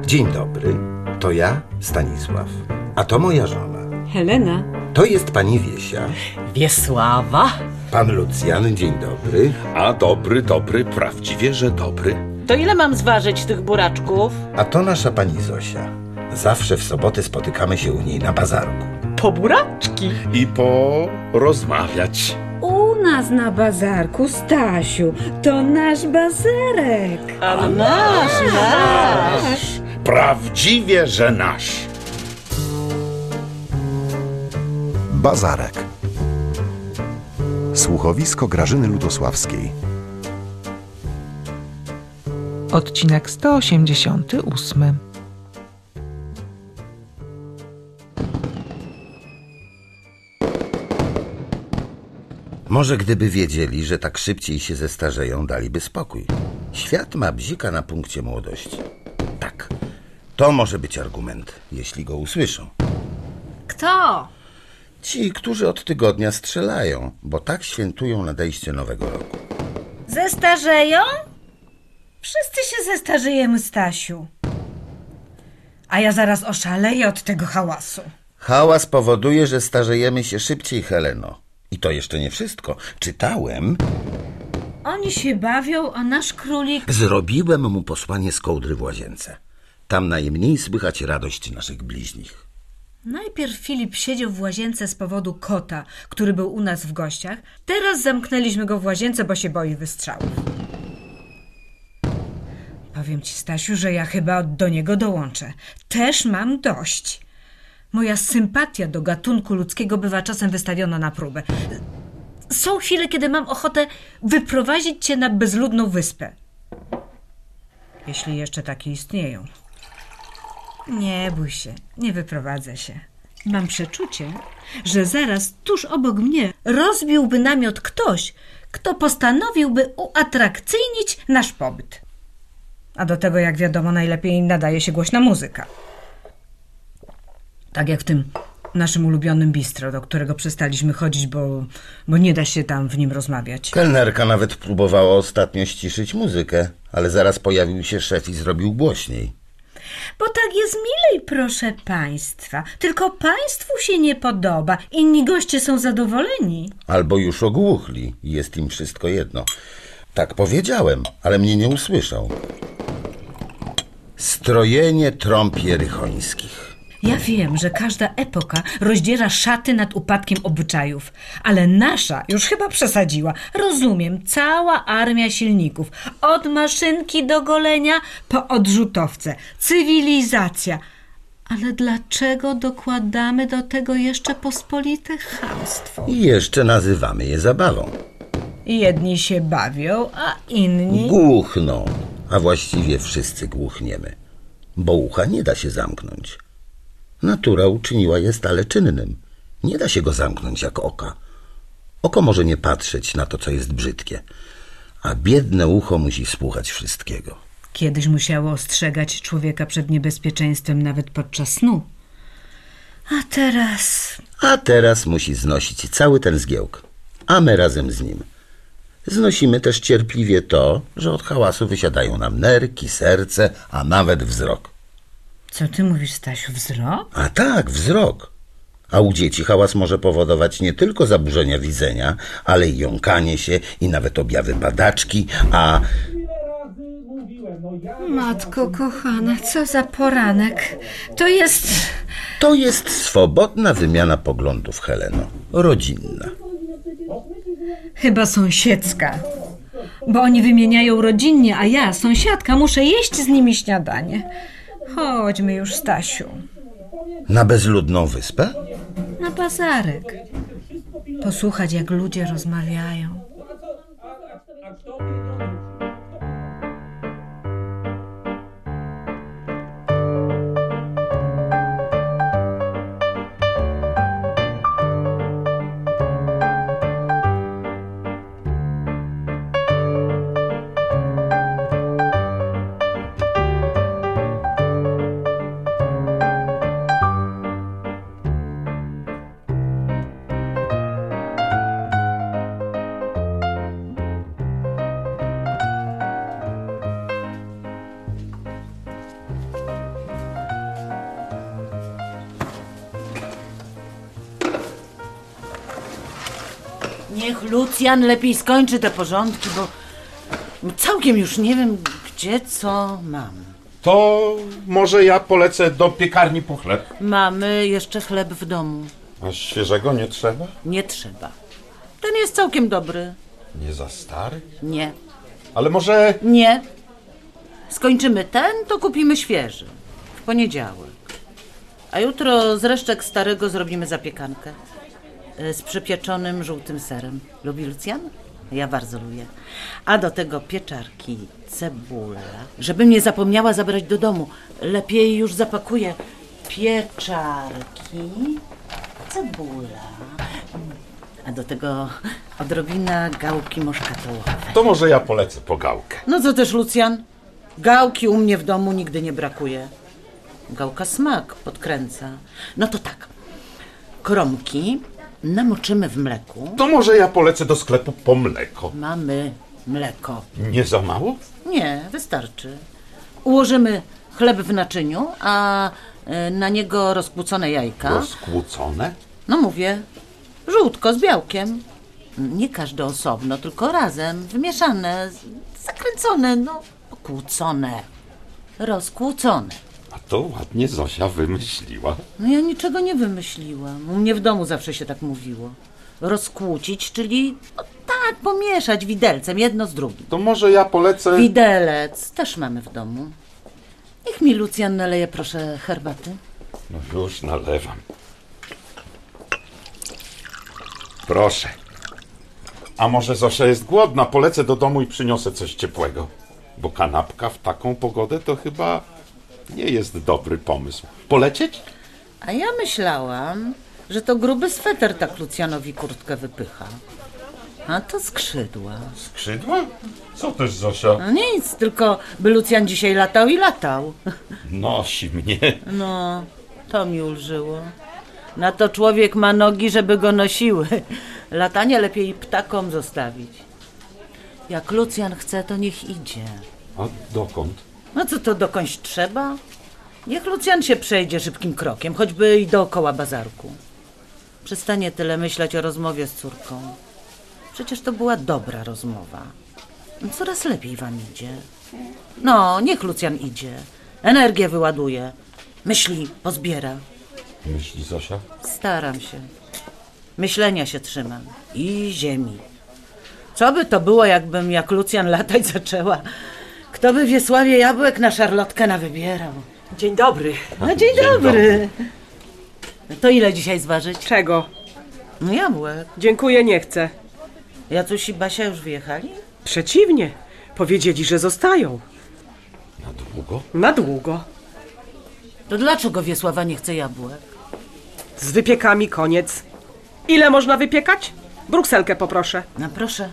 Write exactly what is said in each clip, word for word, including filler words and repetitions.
Dzień dobry, to ja, Stanisław, a to moja żona. Helena. To jest pani Wiesia. Wiesława. Pan Lucjan, dzień dobry. A dobry, dobry, prawdziwie, że dobry. To ile mam zważyć tych buraczków? A to nasza pani Zosia. Zawsze w soboty spotykamy się u niej na bazarku. Po buraczki. I porozmawiać. U nas na bazarku, Stasiu, to nasz bazarek. A nasz, nasz. Prawdziwie, że nasz. Bazarek. Słuchowisko Grażyny Lutosławskiej. Odcinek sto osiemdziesiąty ósmy. Może gdyby wiedzieli, że tak szybciej się zestarzeją, daliby spokój. Świat ma bzika na punkcie młodości. Tak, to może być argument, jeśli go usłyszą. Kto? Ci, którzy od tygodnia strzelają, bo tak świętują nadejście nowego roku. Zestarzeją? Wszyscy się zestarzejemy, Stasiu. A ja zaraz oszaleję od tego hałasu. Hałas powoduje, że starzejemy się szybciej, Heleno. I to jeszcze nie wszystko. Czytałem... Oni się bawią, a nasz królik... Zrobiłem mu posłanie z kołdry w łazience. Tam najmniej słychać radość naszych bliźnich. Najpierw Filip siedział w łazience z powodu kota, który był u nas w gościach. Teraz zamknęliśmy go w łazience, bo się boi wystrzałów. Powiem ci, Stasiu, że ja chyba do niego dołączę. Też mam dość. Moja sympatia do gatunku ludzkiego bywa czasem wystawiona na próbę. Są chwile, kiedy mam ochotę wyprowadzić cię na bezludną wyspę. Jeśli jeszcze takie istnieją. Nie bój się, nie wyprowadzę się. Mam przeczucie, że zaraz tuż obok mnie rozbiłby namiot ktoś, kto postanowiłby uatrakcyjnić nasz pobyt. A do tego, jak wiadomo, najlepiej nadaje się głośna muzyka. Tak jak w tym naszym ulubionym bistro, do którego przestaliśmy chodzić, bo, bo nie da się tam w nim rozmawiać. Kelnerka nawet próbowała ostatnio ściszyć muzykę, ale zaraz pojawił się szef i zrobił głośniej. Bo tak jest milej, proszę państwa. Tylko państwu się nie podoba. Inni goście są zadowoleni. Albo już ogłuchli i jest im wszystko jedno. Tak powiedziałem, ale mnie nie usłyszał. Strojenie trąb jerychońskich. Ja wiem, że każda epoka rozdziera szaty nad upadkiem obyczajów, ale nasza już chyba przesadziła. Rozumiem, cała armia silników, od maszynki do golenia po odrzutowce, cywilizacja. Ale dlaczego dokładamy do tego jeszcze pospolite chamstwo? I jeszcze nazywamy je zabawą. Jedni się bawią, a inni... Głuchną, a właściwie wszyscy głuchniemy, bo ucha nie da się zamknąć. Natura uczyniła je stale czynnym. Nie da się go zamknąć jak oka. Oko może nie patrzeć na to, co jest brzydkie, a biedne ucho musi słuchać wszystkiego. Kiedyś musiało ostrzegać człowieka przed niebezpieczeństwem nawet podczas snu. A teraz... A teraz musi znosić cały ten zgiełk, a my razem z nim. Znosimy też cierpliwie to, że od hałasu wysiadają nam nerki, serce, a nawet wzrok. Co ty mówisz, Stasiu, wzrok? A tak, wzrok. A u dzieci hałas może powodować nie tylko zaburzenia widzenia, ale i jąkanie się i nawet objawy badaczki, a... Matko kochana, co za poranek. To jest... To jest swobodna wymiana poglądów, Heleno. Rodzinna. Chyba sąsiedzka. Bo oni wymieniają rodzinnie, a ja, sąsiadka, muszę jeść z nimi śniadanie. Chodźmy już, Stasiu. Na bezludną wyspę? Na bazarek. Posłuchać, jak ludzie rozmawiają. Niech Lucjan lepiej skończy te porządki, bo całkiem już nie wiem, gdzie co mam. To może ja polecę do piekarni po chleb. Mamy jeszcze chleb w domu. A świeżego nie trzeba? Nie trzeba. Ten jest całkiem dobry. Nie za stary? Nie. Ale może... Nie. Skończymy ten, to kupimy świeży. W poniedziałek. A jutro z resztek starego zrobimy zapiekankę. y, Z przypieczonym żółtym serem. Lubi Lucjan? Ja bardzo lubię. A do tego pieczarki, cebula. Żebym nie zapomniała zabrać do domu. Lepiej już zapakuję. Pieczarki, cebula. A do tego odrobina gałki muszkatołowej. To może ja polecę po gałkę. No co też, Lucjan? Gałki u mnie w domu nigdy nie brakuje. Gałka smak podkręca. No to tak. Kromki namoczymy w mleku. To może ja polecę do sklepu po mleko. Mamy mleko. Nie za mało? Nie, wystarczy. Ułożymy chleb w naczyniu, a y, na niego rozkłócone jajka. Rozkłócone? No mówię, żółtko z białkiem. Nie każde osobno, tylko razem, wymieszane, z- zakręcone, no, pokłócone, rozkłócone. A to ładnie Zosia wymyśliła. No ja niczego nie wymyśliłam. U mnie w domu zawsze się tak mówiło. Rozkłócić, czyli no, tak, pomieszać widelcem jedno z drugim. To może ja polecę... Widelec też mamy w domu. Niech mi Lucjan naleje, proszę, herbaty. No już nalewam. Proszę. A może Zosia jest głodna? Polecę do domu i przyniosę coś ciepłego. Bo kanapka w taką pogodę to chyba nie jest dobry pomysł. Polecieć? A ja myślałam, że to gruby sweter tak Lucjanowi kurtkę wypycha. A to skrzydła. Skrzydła? Co też, Zosia? No nic, tylko by Lucjan dzisiaj latał i latał. Nosi mnie. No, to mi ulżyło. Na to człowiek ma nogi, żeby go nosiły. Latanie lepiej ptakom zostawić. Jak Lucjan chce, to niech idzie. A dokąd? No co to dokądś trzeba? Niech Lucjan się przejdzie szybkim krokiem, choćby i dookoła bazarku. Przestanie tyle myśleć o rozmowie z córką. Przecież to była dobra rozmowa. Coraz lepiej wam idzie. No, niech Lucjan idzie. Energię wyładuje. Myśli pozbiera. Myśli Zosia? Staram się. Myślenia się trzymam. I ziemi. Co by to było, jakbym jak Lucjan latać zaczęła? Kto by Wiesławie jabłek na szarlotkę nawybierał? Dzień dobry. No dzień, Dzień dobry. To ile dzisiaj zważyć? Czego? No jabłek. Dziękuję, nie chcę. Jacuś i Basia już wyjechali? Przeciwnie. Powiedzieli, że zostają. Na długo? Na długo. To dlaczego Wiesława nie chce jabłek? Z wypiekami koniec. Ile można wypiekać? Brukselkę poproszę. No proszę.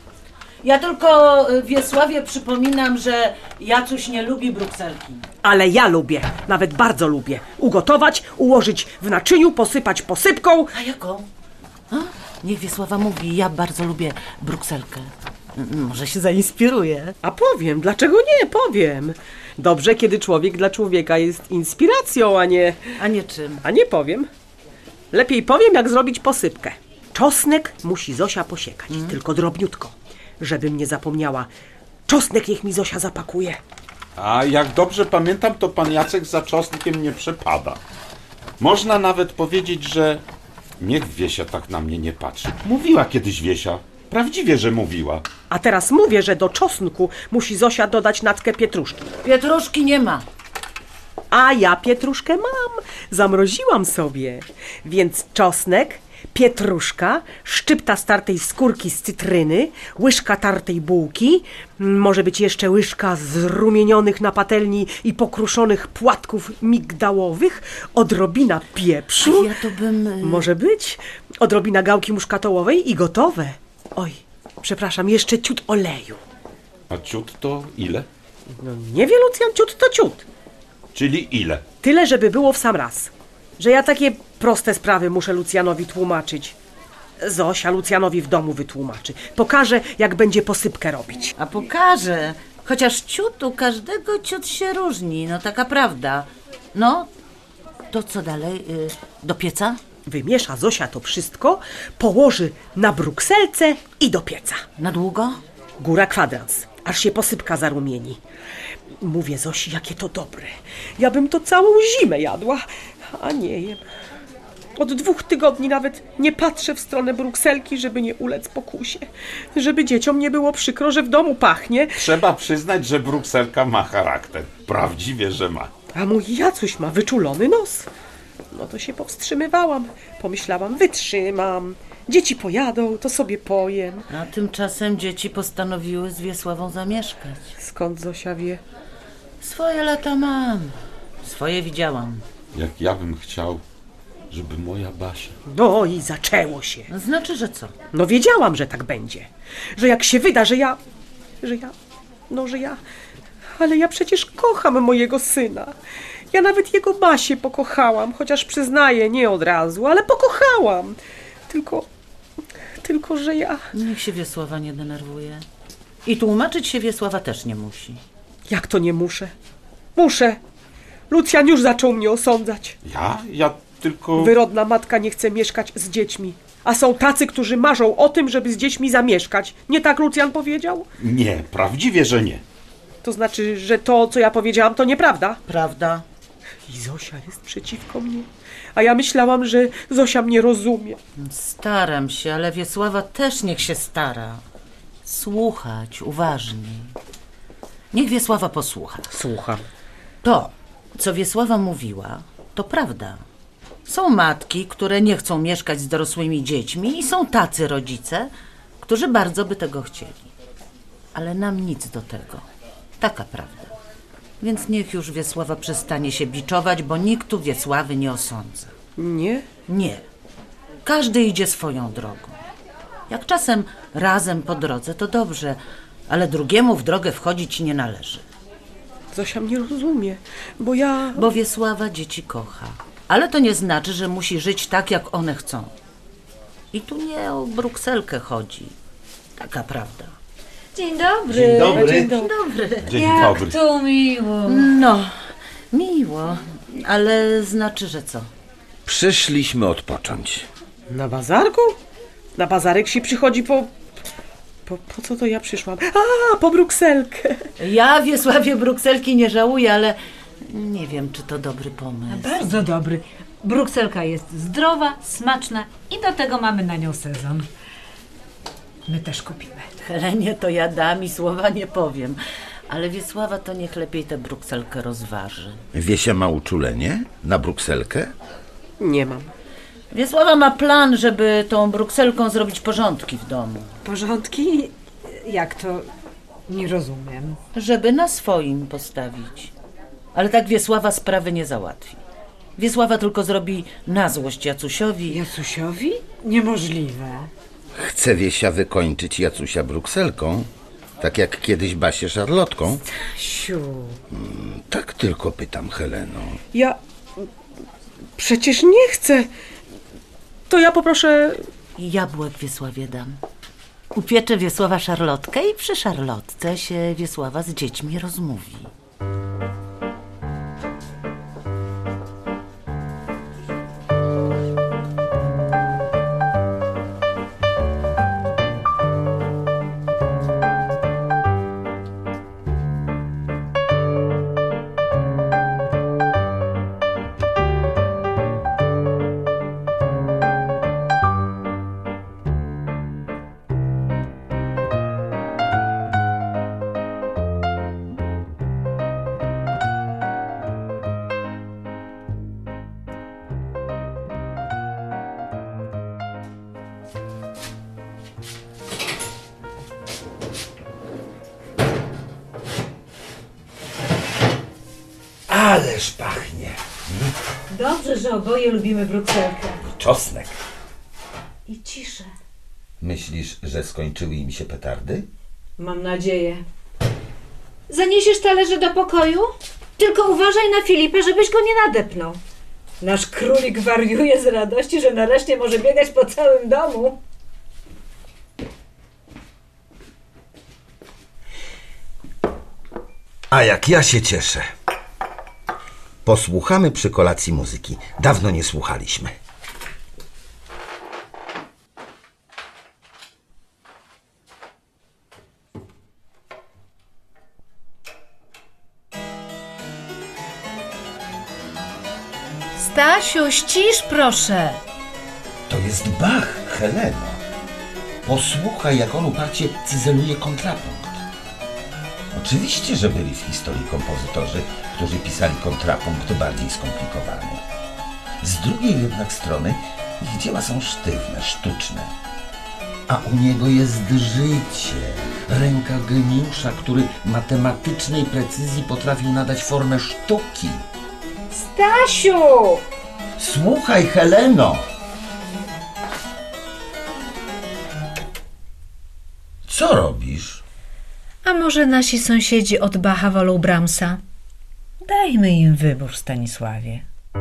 Ja tylko y, Wiesławie przypominam, że Jacuś nie lubi brukselki. Ale ja lubię. Nawet bardzo lubię. Ugotować, ułożyć w naczyniu, posypać posypką. A jaką? A? Niech Wiesława mówi, ja bardzo lubię brukselkę. M- Może się zainspiruje. A powiem, dlaczego nie? Powiem. Dobrze, kiedy człowiek dla człowieka jest inspiracją, a nie... A nie czym? A nie powiem. Lepiej powiem, jak zrobić posypkę. Czosnek musi Zosia posiekać, tylko drobniutko. Żebym nie zapomniała. Czosnek niech mi Zosia zapakuje. A jak dobrze pamiętam, to pan Jacek za czosnkiem nie przepada. Można nawet powiedzieć, że niech Wiesia tak na mnie nie patrzy. Mówiła kiedyś Wiesia. Prawdziwie, że mówiła. A teraz mówię, że do czosnku musi Zosia dodać natkę pietruszki. Pietruszki nie ma. A ja pietruszkę mam. Zamroziłam sobie. Więc czosnek, pietruszka, szczypta startej skórki z cytryny, łyżka tartej bułki, może być jeszcze łyżka zrumienionych na patelni i pokruszonych płatków migdałowych, odrobina pieprzu. Ja to bym... y, Może być. Odrobina gałki muszkatołowej i gotowe. Oj, przepraszam, jeszcze ciut oleju. A ciut to ile? No nie wie, Lucjan, ciut to ciut. Czyli ile? Tyle, żeby było w sam raz. Że ja takie proste sprawy muszę Lucjanowi tłumaczyć. Zosia Lucjanowi w domu wytłumaczy. Pokaże, jak będzie posypkę robić. A pokażę. Chociaż ciut u każdego ciut się różni. No taka prawda. No, to co dalej? Y, Do pieca? Wymiesza Zosia to wszystko, położy na brukselce i do pieca. Na długo? Góra kwadrans, aż się posypka zarumieni. Mówię Zosi, jakie to dobre. Ja bym to całą zimę jadła, a nie jem. Od dwóch tygodni nawet nie patrzę w stronę brukselki, żeby nie ulec pokusie. Żeby dzieciom nie było przykro, że w domu pachnie. Trzeba przyznać, że brukselka ma charakter. Prawdziwie, że ma. A mój Jacuś ma wyczulony nos. No to się powstrzymywałam. Pomyślałam, wytrzymam. Dzieci pojadą, to sobie pojem. A tymczasem dzieci postanowiły z Wiesławą zamieszkać. Skąd Zosia wie? Swoje lata mam. Swoje widziałam. Jak ja bym chciał, żeby moja Basia... No i zaczęło się. Znaczy, że co? No wiedziałam, że tak będzie. Że jak się wyda, że ja... Że ja... No, że ja... Ale ja przecież kocham mojego syna. Ja nawet jego Basię pokochałam, chociaż przyznaję, nie od razu, ale pokochałam. Tylko... Tylko, że ja... Niech się Wiesława nie denerwuje. I tłumaczyć się Wiesława też nie musi. Jak to nie muszę? Muszę. Lucjan już zaczął mnie osądzać. Ja? Ja tylko... Wyrodna matka nie chce mieszkać z dziećmi. A są tacy, którzy marzą o tym, żeby z dziećmi zamieszkać. Nie tak Lucjan powiedział? Nie, prawdziwie, że nie. To znaczy, że to, co ja powiedziałam, to nieprawda? Prawda? I Zosia jest przeciwko mnie. A ja myślałam, że Zosia mnie rozumie. Staram się, ale Wiesława też niech się stara. Słuchać uważniej. Niech Wiesława posłucha. Słucham. To, co Wiesława mówiła, to prawda. Są matki, które nie chcą mieszkać z dorosłymi dziećmi i są tacy rodzice, którzy bardzo by tego chcieli. Ale nam nic do tego. Taka prawda. Więc niech już Wiesława przestanie się biczować, bo nikt tu Wiesławy nie osądza. Nie? Nie. Każdy idzie swoją drogą. Jak czasem razem po drodze, to dobrze, ale drugiemu w drogę wchodzić nie należy. Zosia mnie rozumie, bo ja... Bo Wiesława dzieci kocha. Ale to nie znaczy, że musi żyć tak, jak one chcą. I tu nie o brukselkę chodzi. Taka prawda. Dzień dobry. Dzień dobry. Dzień dobry. Dobry. Dzień Jak dobry. to miło. No, miło. Ale znaczy, że co? Przyszliśmy odpocząć. Na bazarku? Na bazarek się przychodzi po... Po, po co to ja przyszłam? A, po brukselkę. Ja Wiesławie brukselki nie żałuję, ale nie wiem, czy to dobry pomysł. Bardzo dobry. Brukselka jest zdrowa, smaczna i do tego mamy na nią sezon. My też kupimy. Helenie to ja dam i słowa nie powiem. Ale Wiesława to niech lepiej tę brukselkę rozważy. Wiesia ma uczulenie na brukselkę? Nie mam. Wiesława ma plan, żeby tą brukselką zrobić porządki w domu. Porządki? Jak to? Nie rozumiem. Żeby na swoim postawić. Ale tak Wiesława sprawy nie załatwi. Wiesława tylko zrobi na złość Jacusiowi. Jacusiowi? Niemożliwe. Chce Wiesia wykończyć Jacusia brukselką, tak jak kiedyś Basię szarlotką? Siu. Tak tylko pytam, Heleno. Ja... Przecież nie chcę. To ja poproszę... I jabłek Wiesławie dam. Upieczę Wiesława szarlotkę i przy szarlotce się Wiesława z dziećmi rozmówi. Ależ pachnie. Dobrze, że oboje lubimy brukselkę. Czosnek. I ciszę. Myślisz, że skończyły im się petardy? Mam nadzieję. Zaniesiesz talerze do pokoju? Tylko uważaj na Filipę, żebyś go nie nadepnął. Nasz królik wariuje z radości, że nareszcie może biegać po całym domu. A jak ja się cieszę. Posłuchamy przy kolacji muzyki. Dawno nie słuchaliśmy. Stasiu, ścisz proszę. To jest Bach, Heleno. Posłuchaj, jak on uparcie cyzeluje kontrapunkt. Oczywiście, że byli w historii kompozytorzy, którzy pisali kontrapunkt bardziej skomplikowany. Z drugiej jednak strony ich dzieła są sztywne, sztuczne. A u niego jest życie, ręka geniusza, który matematycznej precyzji potrafił nadać formę sztuki. Stasiu! Słuchaj, Heleno! Co robisz? A może nasi sąsiedzi od Bacha wolą Brahmsa? Dajmy im wybór, Stanisławie.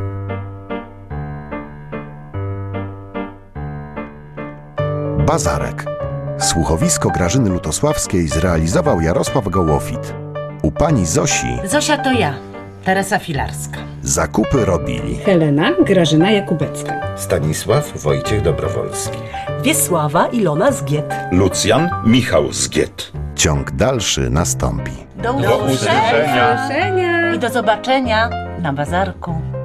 Bazarek. Słuchowisko Grażyny Lutosławskiej zrealizował Jarosław Gołofit. U pani Zosi Zosia to ja, Teresa Filarska. zakupy robili Helena Grażyna Jakubecka. Stanisław Wojciech Dobrowolski. Wiesława Ilona Zgiet. Lucjan Michał Zgiet. Ciąg dalszy nastąpi. Do Do usłyszenia. Proszenia. i do zobaczenia na bazarku.